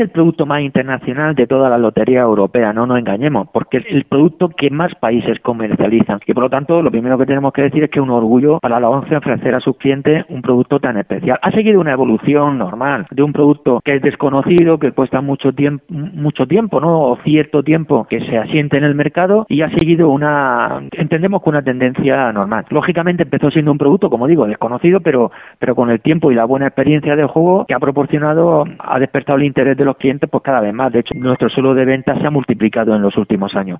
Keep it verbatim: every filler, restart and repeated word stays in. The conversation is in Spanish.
el producto más internacional de toda la lotería europea, no nos engañemos, porque es el producto que más países comercializan. Y por lo tanto, lo primero que tenemos que decir es que es un orgullo para la ONCE ofrecer a sus clientes un producto tan especial. Ha seguido una evolución normal de un producto que es desconocido, que cuesta mucho tiempo, mucho tiempo, ¿no? O cierto tiempo que se asiente en el mercado, y ha seguido una, entendemos que una tendencia normal. Lógicamente empezó siendo un producto, como digo, desconocido, pero, pero con el tiempo y la buena experiencia del juego que ha proporcionado, ha despertado el interés de los clientes pues cada vez más. De hecho, nuestro suelo de ventas se ha multiplicado en los últimos años.